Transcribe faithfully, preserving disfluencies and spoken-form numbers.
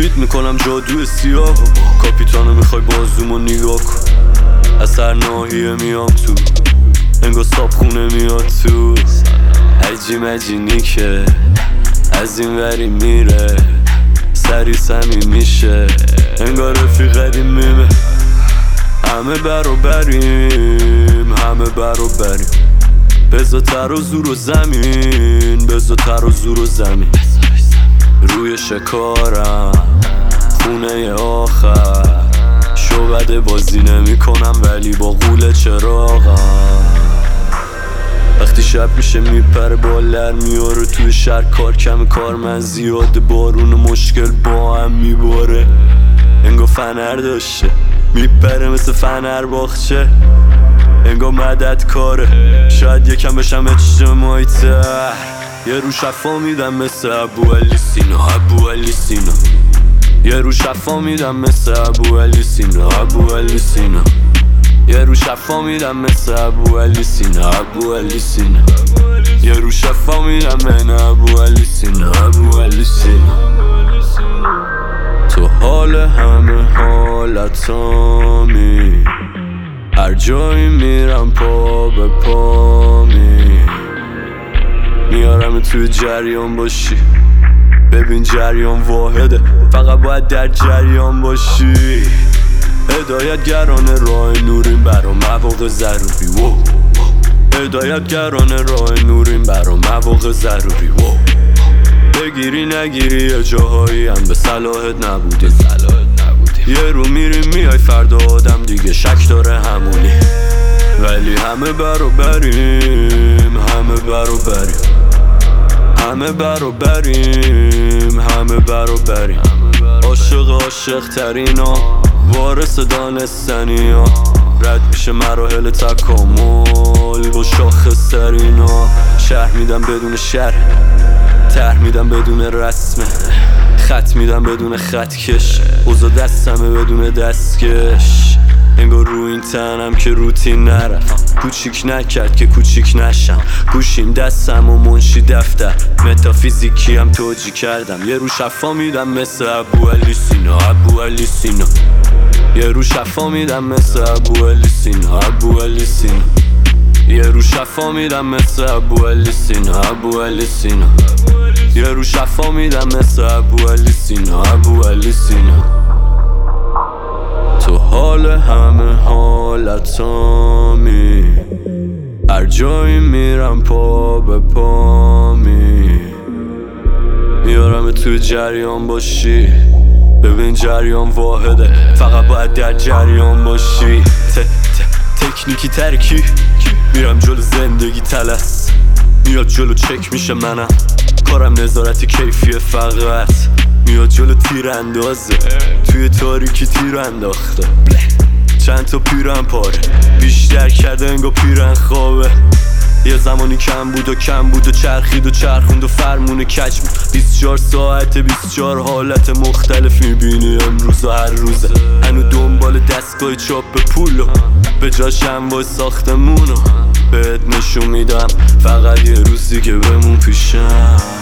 فیت میکنم جادو سیاه. کاپیتانو میخوای بازومو نگاه کن، از هر ناحیه میام تو، انگار صاحب خونه میاد تو. عجی مجینی که از این وری میره، سری سمی میشه، انگار رفیق قدیمیمه. همه برابریم، همه برابریم، بزا تر و زور و زمین، بزا تر و زور و زمین. روی شکارم خونه آخر، شعبده بازی نمی کنم ولی با غول چراغم. وقتی شب میشه میپره بالر میاره، توی شهر کار کم کار من زیاده، بارون مشکل با هم میباره، انگار فنر داشته میپره مثل فنر باخچه، انگار مدد کاره. شاید یکم بشم اجتماعی تر، یه رو شفا میدم مثل ابو علی سینا، ابو علی سینا. یه رو شفا میدم مثل ابو علی سینا، ابو علی سینا. یه رو شفا میدم مثل ابو علی سینا، ابو علی سینا. یه رو شفا میدم من ابو علی سینا، ابو علی سینا. تو حال همه حالتامی، هر جایی میرم پا به پامی، میارم توی جریان باشی. ببین جریان واحده، فقط باید در جریان باشی. هدایتگران راه نوریم برا مواقع ضروری. وو هدایتگران راه نوریم برا مواقع ضروری. وو بگیری نگیری یه جاهایی هم به صلاحت نبوده. یه رو میریم میای فردا آدم دیگه شک داره همونی، ولی همه برابریم، همه برابریم، همه برابریم، همه برابریم. عاشق عاشق ترینا، وارث دانستنی ها، رد میشه مراحل تکامل با شاخص ترینا. شهر میدم بدون شهر، طرح میدم بدون رسمه، خط میدم بدون خطکش، اوضاع دستمه بدون دستکش، انگار رو این تنم که روتین نرفت، کوچیک نکرد که کوچیک نشم، گوشیم دستم و منشی دفتر، متافیزیکی هم توجی کردم. یه رو شفا میدم مثل ابو علی سینا، ابو علی سینا. یه رو شفا میدم مثل ابو علی سینا، ابو علی سینا. یه رو شفا میدم مثل ابو علی سینا، ابو علی سینا. یه رو شفا میدم مثل ابو علی سینا، ابو علی سینا. تو حال همه حالتامی، هر جایی میرم پا به پامی، میارم تو جریان باشی. ببین جریان واحده، فقط باید در جریان باشی. ت ت تکنیکی ترکی، میرم جلو زندگی تلس، میاد جلو چک میشه منم، کارم نظارت کیفیه فقط، میاد جلو تیر اندازه، توی تاریکی تیر انداخته، چند تا پیرن پاره، بیشتر کرده انگار پیرن خوابه. یه زمانی کم بود و کم بود و چرخید و چرخوند و فرمون کج بود. بیست و چهار ساعت بیست و چهار حالت مختلف میبینی امروز و هر روزه، هنو دنبال دستگاه چاپ پولو، به جاش انواع ساختمونو بهت نشون میدم، فقط یه روزی که بمون پیشم.